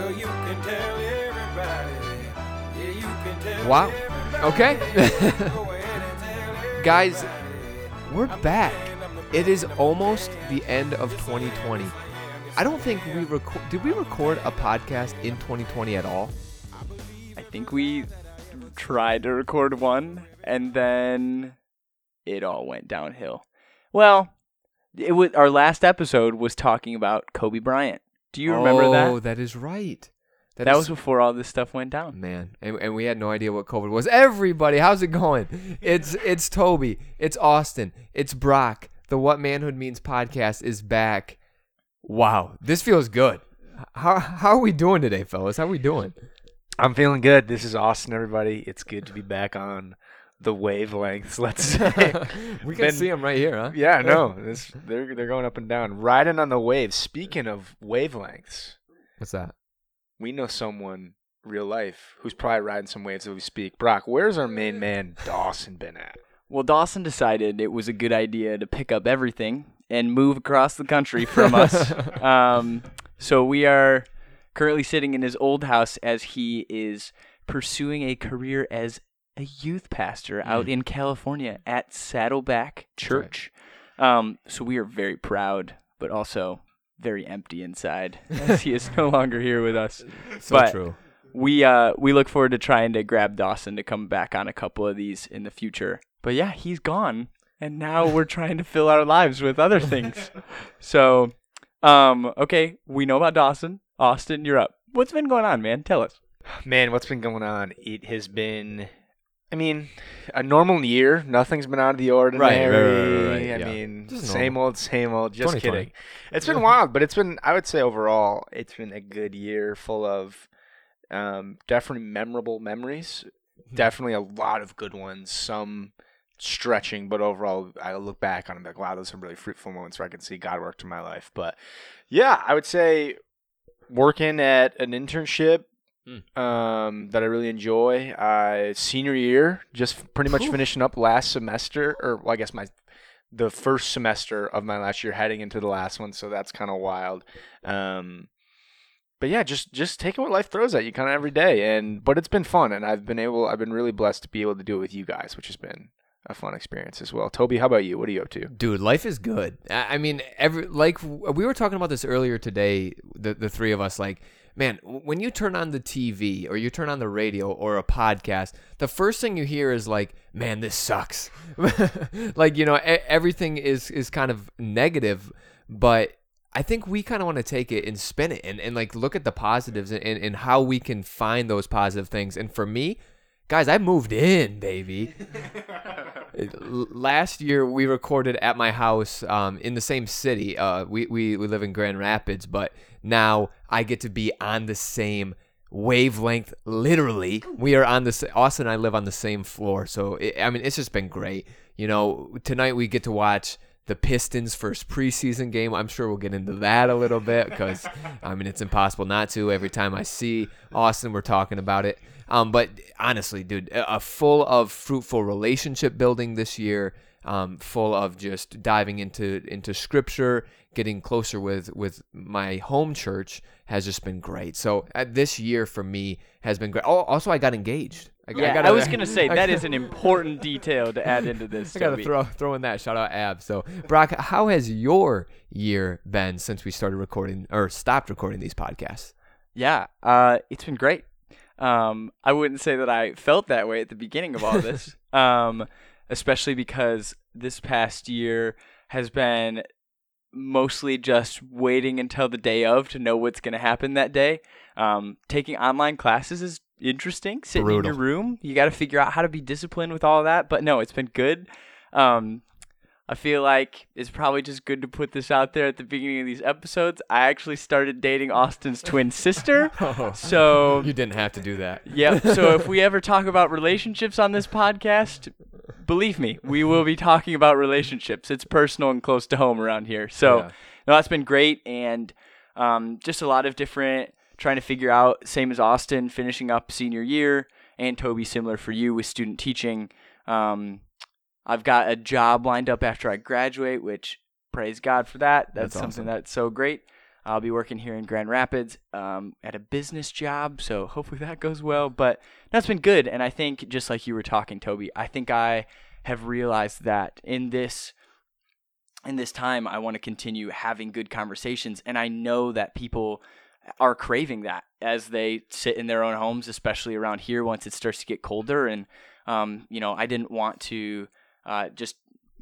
Well, you can tell everybody. Yeah, you can tell Wow. everybody. Okay. Go ahead and tell everybody. Guys, we're back. It is almost the end of 2020. I don't think did we record a podcast in 2020 at all? I think we tried to record one, and then it all went downhill. Well, our last episode was talking about Kobe Bryant. Do you remember that? Oh, that is right. That was before all this stuff went down. Man, and we had no idea what COVID was. Everybody, how's it going? It's Toby, it's Austin, it's Brock. The What Manhood Means podcast is back. Wow, this feels good. How are we doing today, fellas? How are we doing? I'm feeling good. This is Austin, everybody. It's good to be back on the wavelengths, let's say. We can see them right here, huh? Yeah, no, they're going up and down, riding on the waves. Speaking of wavelengths, What's that? we know someone real life who's probably riding some waves as we speak. Brock, where's our main man Dawson been at? Well, Dawson decided it was a good idea to pick up everything and move across the country from us. So we are currently sitting in his old house as he is pursuing a career as a youth pastor out in California at Saddleback Church. So we are very proud, but also very empty inside as he is no longer here with us. So true. We look forward to trying to grab Dawson to come back on a couple of these in the future. But yeah, he's gone, and now we're trying to fill our lives with other things. So, okay, we know about Dawson. Austin, you're up. What's been going on, man? Tell us. Man, what's been going on? It has been, a normal year. Nothing's been out of the ordinary. Right, I yeah. mean, Just same old. Just 2020. kidding. It's been wild, but I would say overall, it's been a good year full of definitely memorable memories. Definitely a lot of good ones. Some stretching, but overall, I look back on them like, wow, those are some really fruitful moments where I can see God worked in my life. But yeah, I would say working at an internship that I really enjoy. Senior year, just pretty much finishing up last semester, or well, I guess the first semester of my last year, heading into the last one. So that's kind of wild. But yeah, just taking what life throws at you kind of every day, but it's been fun, and I've been really blessed to be able to do it with you guys, which has been a fun experience as well. Toby, how about you? What are you up to? Dude, life is good. I mean, we were talking about this earlier today, the three of us, like, man, when you turn on the TV or you turn on the radio or a podcast, the first thing you hear is like, man, this sucks. Like, everything is kind of negative, but I think we kind of want to take it and spin it and like look at the positives and how we can find those positive things. And for me, guys, I moved in, baby. Last year we recorded at my house in the same city. We live in Grand Rapids, but now I get to be on the same wavelength. Literally, we are on the Austin and I live on the same floor. So it's just been great. Tonight we get to watch the Pistons' first preseason game. I'm sure we'll get into that a little bit because, it's impossible not to. Every time I see Austin, we're talking about it. But honestly, dude, full of fruitful relationship building this year, full of just diving into Scripture, getting closer with my home church has just been great. So this year for me has been great. Oh, also, I got engaged. I was going to say, that is an important detail to add into this. I got to throw in that. Shout out Ab. So, Brock, how has your year been since we started recording or stopped recording these podcasts? Yeah, it's been great. I wouldn't say that I felt that way at the beginning of all this, especially because this past year has been mostly just waiting until the day of to know what's going to happen that day. Taking online classes is interesting. Sitting in your room, you got to figure out how to be disciplined with all of that. But no, it's been good. I feel like it's probably just good to put this out there at the beginning of these episodes. I actually started dating Austin's twin sister. So you didn't have to do that. Yep. So if we ever talk about relationships on this podcast, believe me, we will be talking about relationships. It's personal and close to home around here. So no, that's been great. And just a lot of different trying to figure out, same as Austin, finishing up senior year, and Toby, similar for you with student teaching. I've got a job lined up after I graduate, which praise God for that. That's something awesome. that's so great. I'll be working here in Grand Rapids at a business job, so hopefully that goes well. But that's been good, and I think just like you were talking, Toby, I think I have realized that in this time, I want to continue having good conversations, and I know that people are craving that as they sit in their own homes, especially around here once it starts to get colder. And I didn't want to just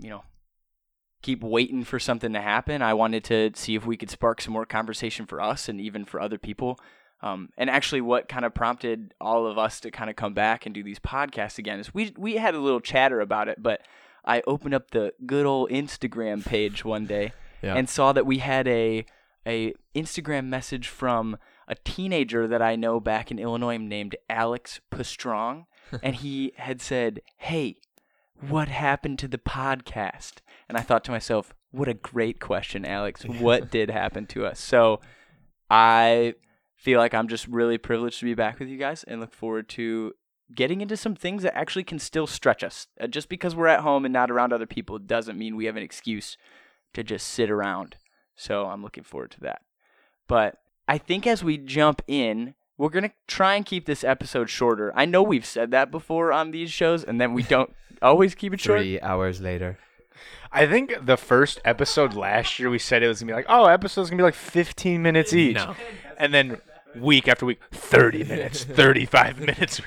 keep waiting for something to happen. I wanted to see if we could spark some more conversation for us and even for other people. And actually what kind of prompted all of us to kind of come back and do these podcasts again is we had a little chatter about it, but I opened up the good old Instagram page one day and saw that we had a Instagram message from a teenager that I know back in Illinois named Alex Pastrong. And he had said, "Hey, what happened to the podcast?" And I thought to myself, what a great question, Alex. What did happen to us? So I feel like I'm just really privileged to be back with you guys and look forward to getting into some things that actually can still stretch us. Just because we're at home and not around other people doesn't mean we have an excuse to just sit around. So I'm looking forward to that. But I think as we jump in, we're going to try and keep this episode shorter. I know we've said that before on these shows, and then we don't always keep it short. 3 hours later. I think the first episode last year we said it was gonna be like, episode's gonna be like 15 minutes each. No. And then week after week, 30 minutes, 35 minutes.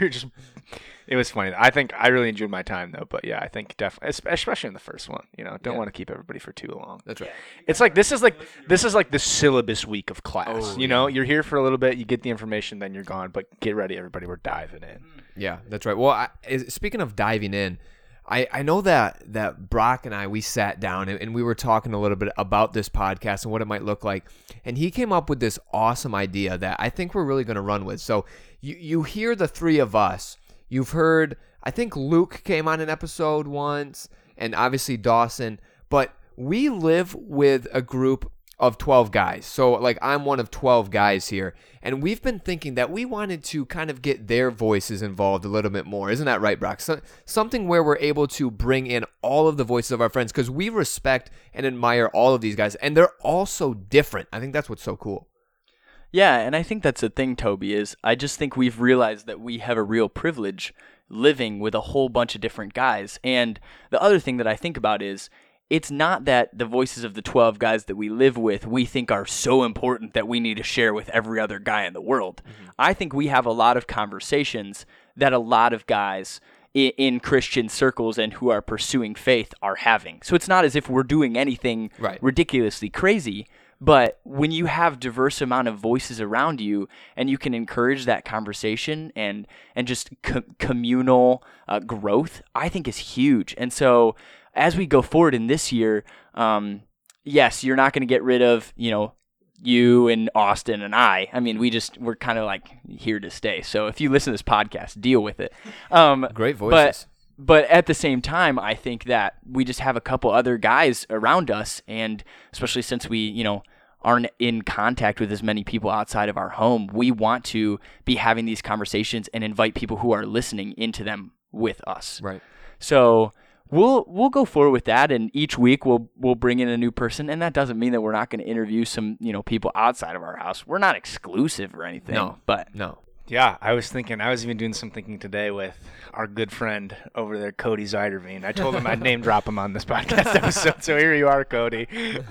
It was funny. I think I really enjoyed my time though. But yeah, I think definitely, especially in the first one, don't want to keep everybody for too long. That's right. It's like this is like the syllabus week of class. You're here for a little bit, you get the information, then you're gone. But get ready, everybody. We're diving in. Yeah, that's right. Well, speaking of diving in, I know that Brock and we sat down and we were talking a little bit about this podcast and what it might look like. And he came up with this awesome idea that I think we're really going to run with. So you hear the three of us. You've heard, I think Luke came on an episode once, and obviously Dawson. But we live with a group of 12 guys. So like I'm one of 12 guys here. And we've been thinking that we wanted to kind of get their voices involved a little bit more. Isn't that right, Brock? Something where we're able to bring in all of the voices of our friends because we respect and admire all of these guys. And they're all so different. I think that's what's so cool. Yeah, and I think that's the thing, Toby, is I just think we've realized that we have a real privilege living with a whole bunch of different guys. And the other thing that I think about is it's not that the voices of the 12 guys that we live with we think are so important that we need to share with every other guy in the world. Mm-hmm. I think we have a lot of conversations that a lot of guys in Christian circles and who are pursuing faith are having. So it's not as if we're doing anything ridiculously crazy, but when you have diverse amount of voices around you and you can encourage that conversation and just communal growth, I think is huge. And so as we go forward in this year, yes, you're not going to get rid of, you and Austin and I. I mean, we're kind of like here to stay. So if you listen to this podcast, deal with it. Great voices. But at the same time, I think that we just have a couple other guys around us, and especially since we, aren't in contact with as many people outside of our home, we want to be having these conversations and invite people who are listening into them with us. Right. So we'll go forward with that, and each week we'll bring in a new person, and that doesn't mean that we're not going to interview some people outside of our house. We're not exclusive or anything. No. Yeah, I was even doing some thinking today with our good friend over there, Cody Zeiderveen. I told him I'd name drop him on this podcast episode, so here you are, Cody.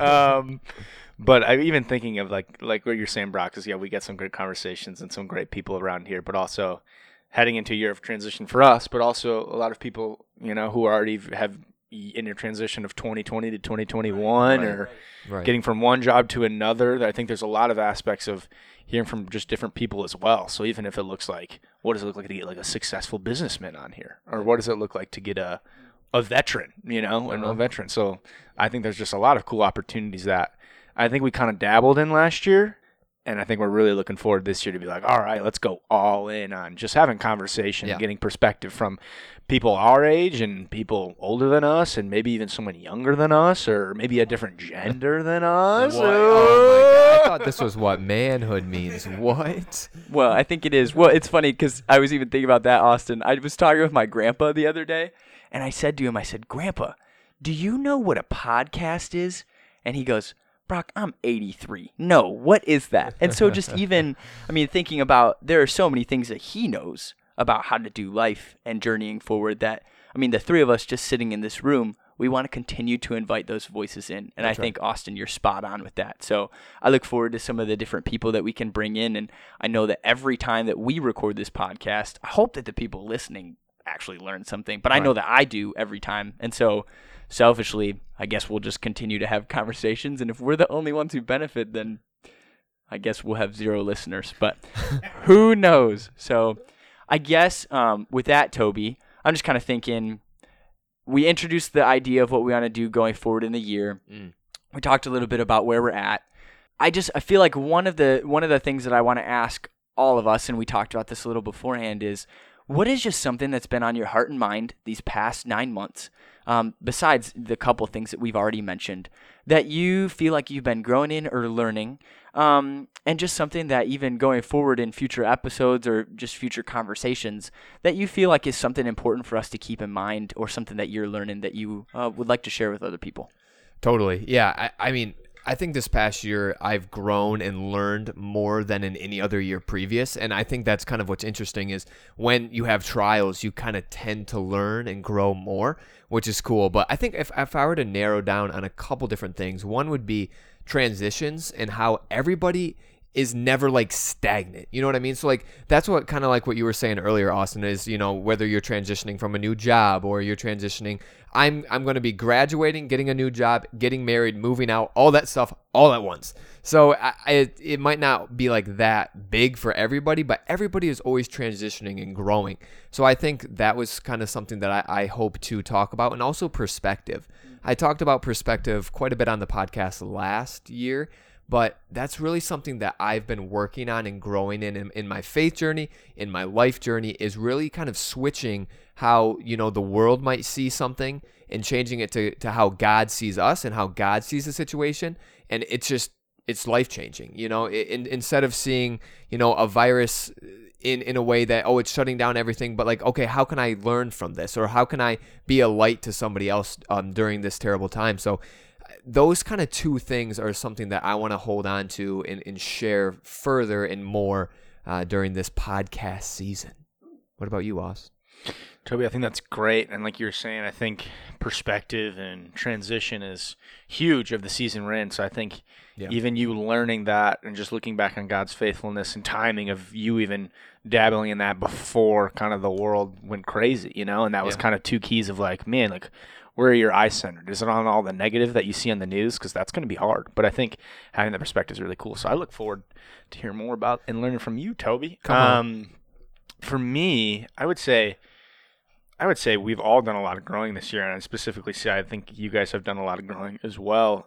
But I'm even thinking of like what you're saying, Brock, is we get some great conversations and some great people around here, but also heading into a year of transition for us, but also a lot of people, who already have in your transition of 2020 to 2021 or getting from one job to another. I think there's a lot of aspects of hearing from just different people as well. So even if it looks like, what does it look like to get like a successful businessman on here? Or what does it look like to get a veteran, a veteran? So I think there's just a lot of cool opportunities that I think we kind of dabbled in last year. And I think we're really looking forward this year to be like, all right, let's go all in on just having conversation, getting perspective from people our age and people older than us and maybe even someone younger than us or maybe a different gender than us. What? Oh, my God. I thought this was what manhood means. What? Well, I think it is. Well, it's funny because I was even thinking about that, Austin. I was talking with my grandpa the other day, and I said to him, Grandpa, do you know what a podcast is? And he goes, Brock, I'm 83. No, what is that? And so just even, thinking about, there are so many things that he knows about how to do life and journeying forward that, the three of us just sitting in this room, we want to continue to invite those voices in. And I think, Austin, you're spot on with that. So I look forward to some of the different people that we can bring in. And I know that every time that we record this podcast, I hope that the people listening actually learn something. But I know that I do every time. And so selfishly, I guess we'll just continue to have conversations. And if we're the only ones who benefit, then I guess we'll have 0 listeners. But who knows? So I guess with that, Toby, I'm just kind of thinking, we introduced the idea of what we want to do going forward in the year. We talked a little bit about where we're at. I feel like one of the things that I want to ask all of us, and we talked about this a little beforehand, is what is just something that's been on your heart and mind these past 9 months, besides the couple things that we've already mentioned, that you feel like you've been growing in or learning, and just something that even going forward in future episodes or just future conversations that you feel like is something important for us to keep in mind, or something that you're learning that you would like to share with other people. Totally. Yeah. I think this past year I've grown and learned more than in any other year previous. And I think that's kind of what's interesting is when you have trials, you kind of tend to learn and grow more, which is cool. But I think if I were to narrow down on a couple different things, one would be transitions and how everybody is never like stagnant. You know what I mean? So like that's what kind of like what you were saying earlier, Austin, is, whether you're transitioning from a new job or you're transitioning, I'm going to be graduating, getting a new job, getting married, moving out, all that stuff all at once. So it might not be like that big for everybody, but everybody is always transitioning and growing. So I think that was kind of something that I hope to talk about, and also perspective. I talked about perspective quite a bit on the podcast last year, but that's really something that I've been working on and growing in my faith journey, in my life journey, is really kind of switching how, the world might see something and changing it to how God sees us and how God sees the situation. And it's life-changing, instead of seeing, a virus in a way that, it's shutting down everything, but like, okay, how can I learn from this? Or how can I be a light to somebody else during this terrible time? So those kind of two things are something that I want to hold on to and share further and more during this podcast season. What about you, Oz? Toby, I think that's great. And like you were saying, I think perspective and transition is huge of the season we're in. So I think even you learning that and just looking back on God's faithfulness and timing of you even dabbling in that before kind of the world went crazy, and that was kind of two keys of like, man, like, where are your eyes centered? Is it on all the negative that you see on the news? Because that's going to be hard. But I think having that perspective is really cool. So I look forward to hearing more about and learning from you, Toby. Come on. For me, I would say we've all done a lot of growing this year, and I specifically say I think you guys have done a lot of growing as well.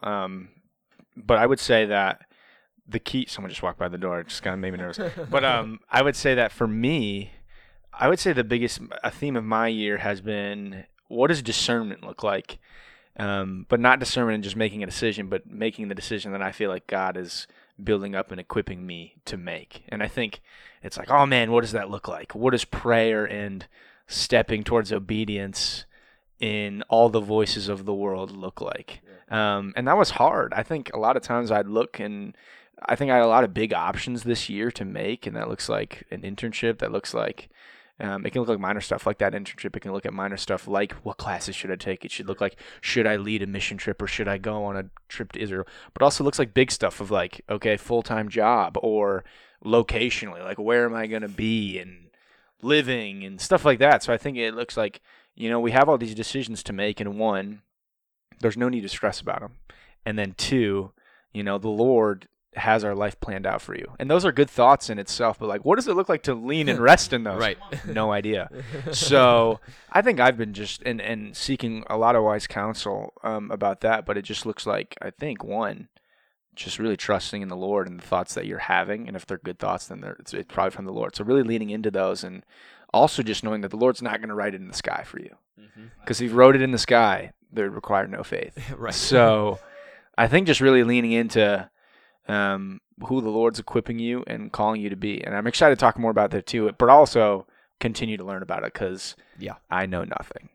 But I would say that the key – someone just walked by the door. It just kind of made me nervous. But I would say that for me, I would say the biggest theme of my year has been – what does discernment look like? But not discernment and just making a decision, but making the decision that I feel like God is building up and equipping me to make. And I think it's like, oh man, what does that look like? What does prayer and stepping towards obedience in all the voices of the world look like? And that was hard. I think a lot of times I'd look, and I think I had a lot of big options this year to make, and that looks like an internship, that looks like it can look like minor stuff like that internship. It can look at minor stuff like, what classes should I take? It should look like, should I lead a mission trip, or should I go on a trip to Israel? But also looks like big stuff of like, okay, full-time job, or locationally, like where am I going to be and living and stuff like that. So I think it looks like, we have all these decisions to make, and one, there's no need to stress about them. And then two, the Lord has our life planned out for you. And those are good thoughts in itself, but like, what does it look like to lean and rest in those? Right. No idea. So I think I've been just and seeking a lot of wise counsel about that, but it just looks like, I think, one, just really trusting in the Lord and the thoughts that you're having. And if they're good thoughts, then it's probably from the Lord. So really leaning into those, and also just knowing that the Lord's not going to write it in the sky for you. Because if he wrote it in the sky, they would require no faith. Right. So I think just really leaning into who the Lord's equipping you and calling you to be. And I'm excited to talk more about that too. But also, continue to learn about it because Yeah. I know nothing.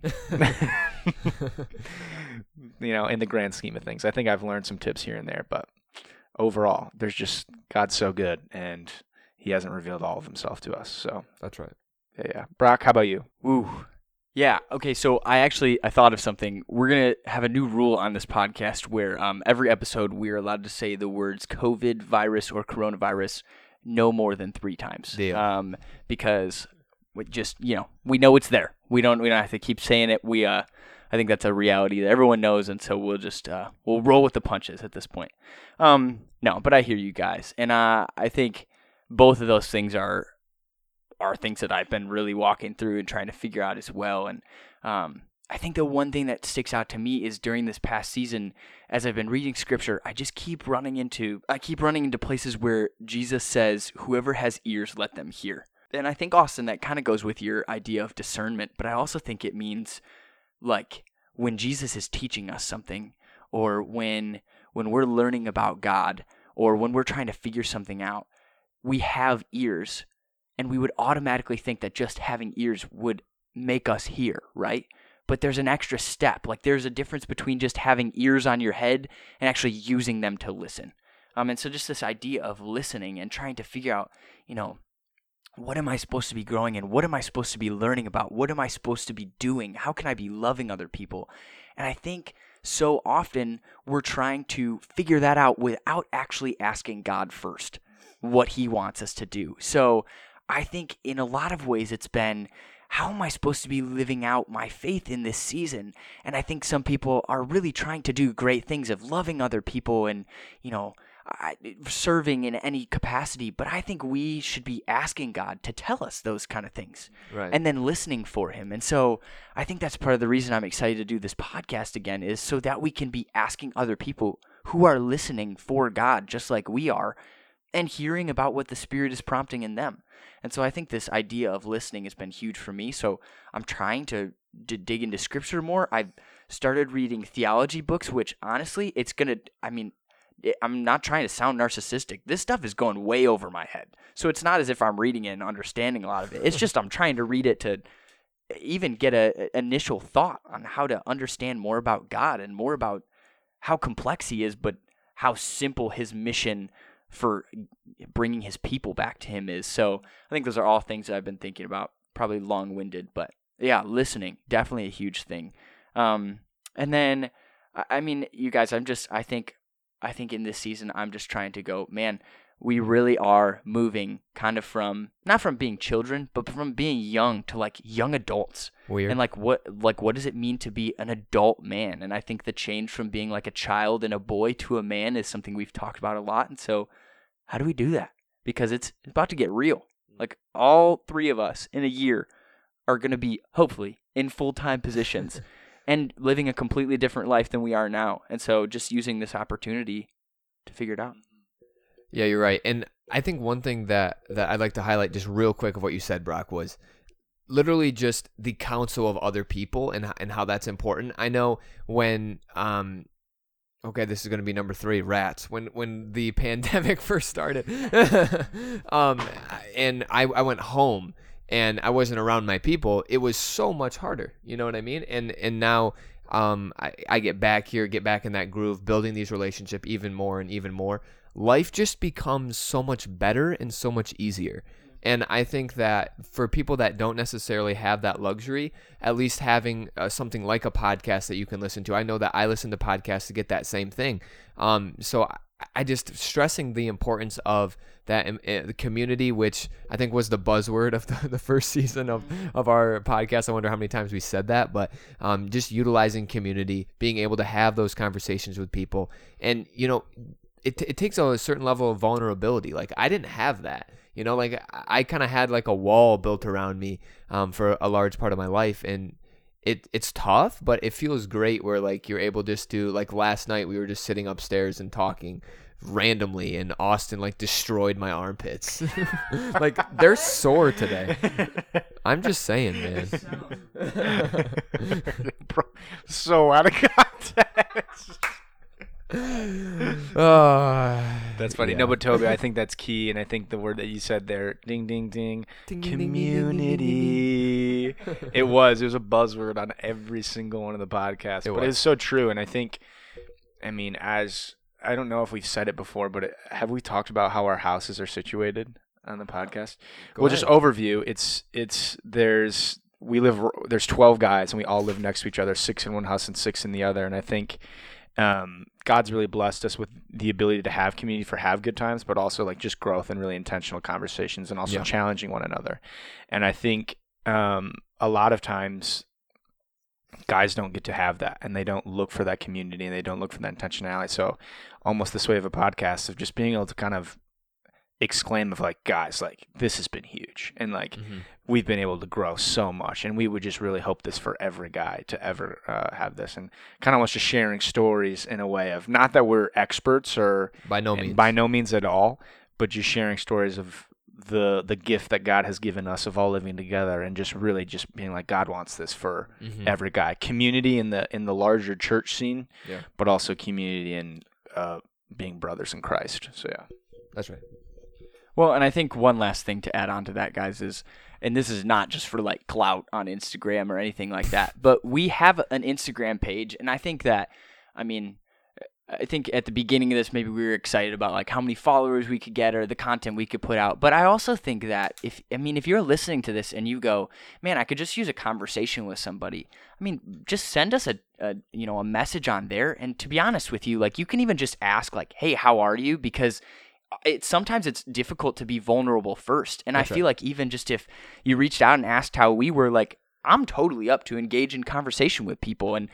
In the grand scheme of things, I think I've learned some tips here and there, but overall, God's so good, and He hasn't revealed all of Himself to us. So That's right. yeah. Brock, how about you? Ooh. Yeah. Okay. So I thought of something. We're going to have a new rule on this podcast where every episode we are allowed to say the words COVID, virus, or coronavirus no more than 3 times. Deal. Because we just, we know it's there. We don't have to keep saying it. I think that's a reality that everyone knows. And so we'll just, we'll roll with the punches at this point. No, but I hear you guys. And I think both of those things are things that I've been really walking through and trying to figure out as well. And I think the one thing that sticks out to me is during this past season, as I've been reading scripture, I keep running into places where Jesus says, whoever has ears, let them hear. And I think, Austin, that kind of goes with your idea of discernment, but I also think it means like when Jesus is teaching us something, or when we're learning about God, or when we're trying to figure something out, we have ears. And we would automatically think that just having ears would make us hear, right? But there's an extra step. Like there's a difference between just having ears on your head and actually using them to listen. And so just this idea of listening and trying to figure out, what am I supposed to be growing in? What am I supposed to be learning about? What am I supposed to be doing? How can I be loving other people? And I think so often we're trying to figure that out without actually asking God first what He wants us to do. So I think in a lot of ways it's been, how am I supposed to be living out my faith in this season? And I think some people are really trying to do great things of loving other people and, serving in any capacity. But I think we should be asking God to tell us those kind of things, Right. and then listening for Him. And so I think that's part of the reason I'm excited to do this podcast again, is so that we can be asking other people who are listening for God just like we are, and hearing about what the Spirit is prompting in them. And so I think this idea of listening has been huge for me. So I'm trying to dig into Scripture more. I've started reading theology books, which honestly, I'm not trying to sound narcissistic. This stuff is going way over my head. So it's not as if I'm reading it and understanding a lot of it. It's just I'm trying to read it to even get an initial thought on how to understand more about God and more about how complex He is, but how simple His mission for bringing His people back to Him is. So I think those are all things that I've been thinking about, probably long-winded, but yeah, listening, definitely a huge thing. And then, you guys, I think in this season, I'm just trying to go, man, we really are moving kind of not from being children, but from being young to like young adults. Weird. And what does it mean to be an adult man? And I think the change from being like a child and a boy to a man is something we've talked about a lot. And so how do we do that? Because it's about to get real. Like all 3 of us in a year are going to be hopefully in full-time positions and living a completely different life than we are now. And so just using this opportunity to figure it out. Yeah, you're right. And I think one thing that I'd like to highlight just real quick of what you said, Brock, was literally just the counsel of other people and how that's important. I know when okay, this is going to be number 3, rats. When the pandemic first started, and I went home and I wasn't around my people, it was so much harder. You know what I mean? And now I get back in that groove, building these relationships even more and even more. Life just becomes so much better and so much easier. And I think that for people that don't necessarily have that luxury, at least having something like a podcast that you can listen to. I know that I listen to podcasts to get that same thing. So I just stressing the importance of that the community, which I think was the buzzword of the first season of our podcast. I wonder how many times we said that, but just utilizing community, being able to have those conversations with people. And, it takes a certain level of vulnerability. Like I didn't have that. Like I kind of had like a wall built around me for a large part of my life, and it's tough, but it feels great where like you're able just to, like last night we were just sitting upstairs and talking randomly, and Austin like destroyed my armpits. Like they're sore today. I'm just saying, man. Bro, so out of context. That's funny. Yeah. No, but Toby, I think that's key, and I think the word that you said there, ding, ding, ding, Ding, ding, ding, ding, ding, ding, ding, community. It was a buzzword on every single one of the podcasts, but it's so true. And I think, I mean, I don't know if we've said it before, but have we talked about how our houses are situated on the podcast? Just overview. There's 12 guys, and we all live next to each other, 6 in one house and 6 in the other. And I think God's really blessed us with the ability to have community for have good times, but also like just growth and really intentional conversations, and also challenging one another. And I think a lot of times guys don't get to have that, and they don't look for that community, and they don't look for that intentionality. So almost this way of a podcast of just being able to kind of exclaim of like, guys, like this has been huge, and like we've been able to grow so much, and we would just really hope this for every guy to ever have this, and kind of wants just sharing stories in a way of, not that we're experts or by no means at all, but just sharing stories of the gift that God has given us of all living together, and just really just being like, God wants this for every guy. Community in the larger church scene, but also community in being brothers in Christ. So yeah, that's right. Well, and I think one last thing to add on to that, guys, is, and this is not just for like clout on Instagram or anything like that, but we have an Instagram page, and I think that, I think at the beginning of this, maybe we were excited about like how many followers we could get or the content we could put out. But I also think that if you're listening to this and you go, man, I could just use a conversation with somebody, just send us a message on there. And to be honest with you, like you can even just ask like, hey, how are you? Because sometimes it's difficult to be vulnerable first. And that's I feel like even just if you reached out and asked how we were, like, I'm totally up to engage in conversation with people. And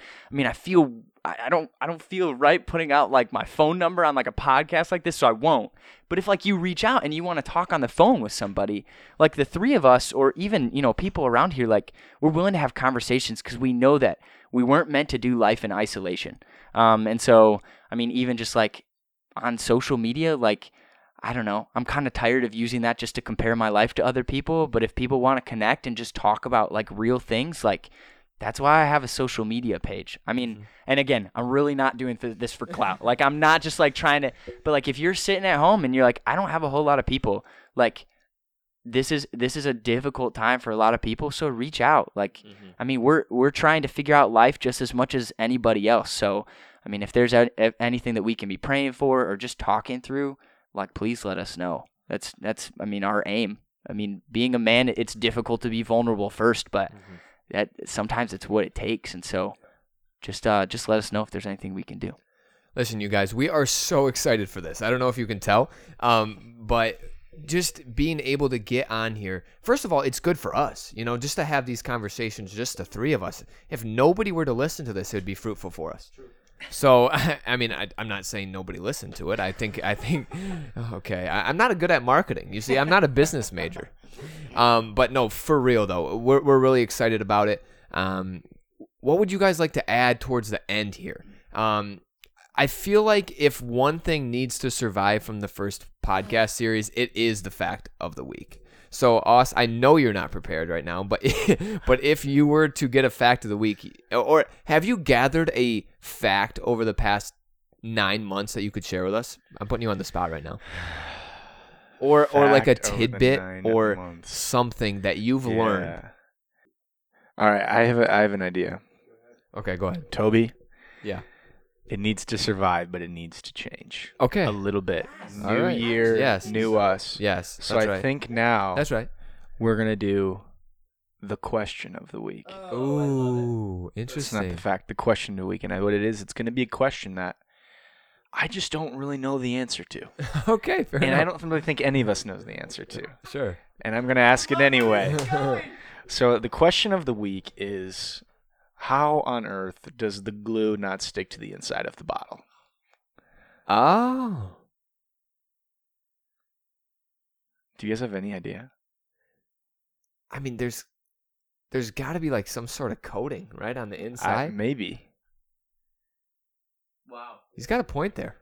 I don't feel right putting out like my phone number on like a podcast like this, so I won't. But if like you reach out and you want to talk on the phone with somebody, like the three of us, or even, people around here, like we're willing to have conversations because we know that we weren't meant to do life in isolation. And so, even just like on social media, like, I don't know, I'm kind of tired of using that just to compare my life to other people. But if people want to connect and just talk about like real things, like that's why I have a social media page. And again, I'm really not doing this for clout. Like I'm not just like trying to, but like if you're sitting at home and you're like, I don't have a whole lot of people, like this is a difficult time for a lot of people. So reach out. Like, we're trying to figure out life just as much as anybody else. So, if there's anything that we can be praying for or just talking through, like, please let us know. That's our aim. Being a man, it's difficult to be vulnerable first, but that sometimes it's what it takes. And so just let us know if there's anything we can do. Listen, you guys, we are so excited for this. I don't know if you can tell, but just being able to get on here, first of all, it's good for us, just to have these conversations, just the three of us. If nobody were to listen to this, it would be fruitful for us. True. So, I'm not saying nobody listened to it. I think, okay, I'm not good at marketing. You see, I'm not a business major. But no, for real though, we're really excited about it. What would you guys like to add towards the end here? I feel like if one thing needs to survive from the first podcast series, it is the fact of the week. So, Aus, I know you're not prepared right now, but if you were to get a fact of the week, or have you gathered a fact over the past 9 months that you could share with us? I'm putting you on the spot right now. Or like a tidbit or something that you've learned. All right, I have an idea. Okay, go ahead. Toby? Yeah. It needs to survive, but it needs to change. Okay. A little bit. All right. New year, yes. new us. Yes. So I think now that's right. We're going to do the question of the week. Ooh, interesting. It's not the fact, the question of the week. And what it is, it's going to be a question that I just don't really know the answer to. Okay, fair enough. And I don't really think any of us knows the answer to. Sure. And I'm going to ask it anyway. So the question of the week is, how on earth does the glue not stick to the inside of the bottle? Oh. Do you guys have any idea? There's got to be like some sort of coating, right, on the inside? Maybe. Wow. He's got a point there.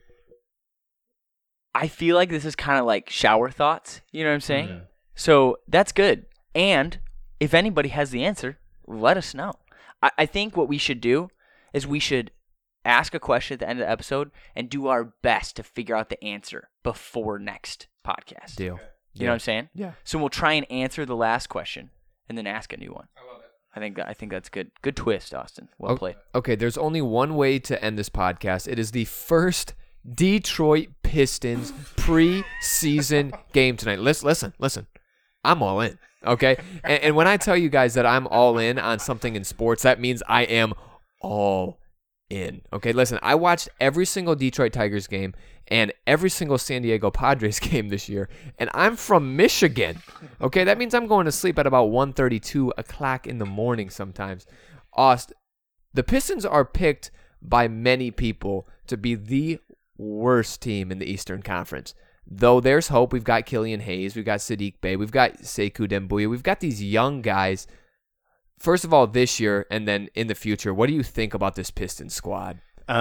I feel like this is kind of like shower thoughts. You know what I'm saying? Mm-hmm. So that's good. And if anybody has the answer, let us know. I think what we should do is we should ask a question at the end of the episode and do our best to figure out the answer before next podcast. Deal. You know what I'm saying? Yeah. So we'll try and answer the last question and then ask a new one. I love it. I think that's good. Good twist, Austin. Well played. Okay, there's only one way to end this podcast. It is the first Detroit Pistons preseason game tonight. Listen. I'm all in, okay? And when I tell you guys that I'm all in on something in sports, that means I am all in. Okay, listen, I watched every single Detroit Tigers game and every single San Diego Padres game this year, and I'm from Michigan. Okay, that means I'm going to sleep at about 1:30, 2 o'clock in the morning sometimes. The Pistons are picked by many people to be the worst team in the Eastern Conference. Though there's hope. We've got Killian Hayes. We've got Sadiq Bey. We've got Sekou Dembuya. We've got these young guys. First of all, this year and then in the future, what do you think about this Pistons squad?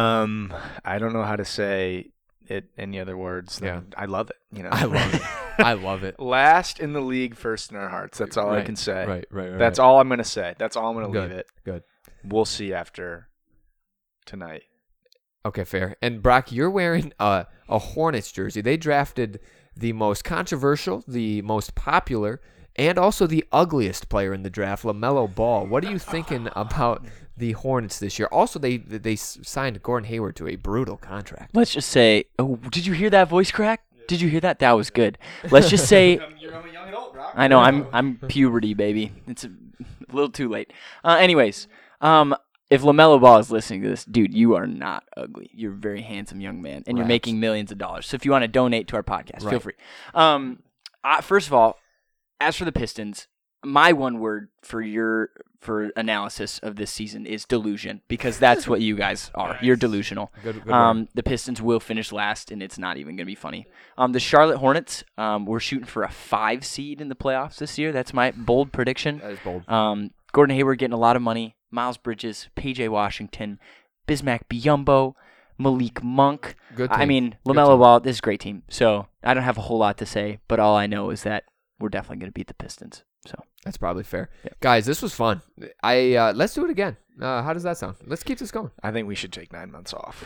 I don't know how to say it any other words than I love it. You know, I love it. I love it. Last in the league, first in our hearts. That's all I can say. Right. That's all I'm going to say. That's all I'm going to leave it. Good. We'll see after tonight. Okay, fair. And Brock, you're wearing a Hornets jersey. They drafted the most controversial, the most popular, and also the ugliest player in the draft, LaMelo Ball. What are you thinking about the Hornets this year? Also, they signed Gordon Hayward to a brutal contract. Let's just say, did you hear that voice crack? Did you hear that? That was good. Let's just say, You're a young adult, bro. I know I'm puberty, baby. It's a little too late. Anyways, if LaMelo Ball is listening to this, dude, you are not ugly. You're a very handsome young man, and you're making millions of dollars. So if you want to donate to our podcast, feel free. First of all, as for the Pistons, my one word for analysis of this season is delusion, because that's what you guys are. You're delusional. Good word. The Pistons will finish last, and it's not even going to be funny. The Charlotte Hornets, we're shooting for a 5 seed in the playoffs this year. That's my bold prediction. That is bold. Gordon Hayward getting a lot of money. Miles Bridges, P.J. Washington, Bismack Biyombo, Malik Monk. Good team. I mean, LaMelo Ball, this is a great team. So I don't have a whole lot to say, but all I know is that we're definitely going to beat the Pistons. So That's probably fair. Guys, this was fun. Let's do it again. How does that sound? Let's keep this going. I think we should take 9 months off.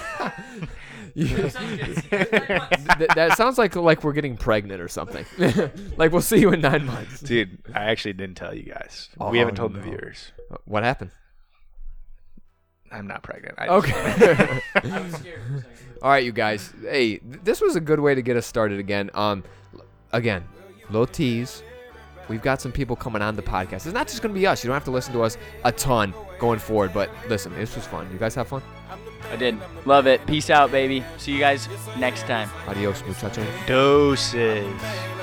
That sounds like we're getting pregnant or something. Like we'll see you in 9 months. Dude, I actually didn't tell you guys. We haven't told the no. viewers. What happened? I'm not pregnant. Okay. All right, you guys. Hey, this was a good way to get us started again. Again, little tease. We've got some people coming on the podcast. It's not just going to be us. You don't have to listen to us a ton going forward. But listen, this was fun. You guys have fun? I did. Love it. Peace out, baby. See you guys next time. Adios, muchachos. Doses.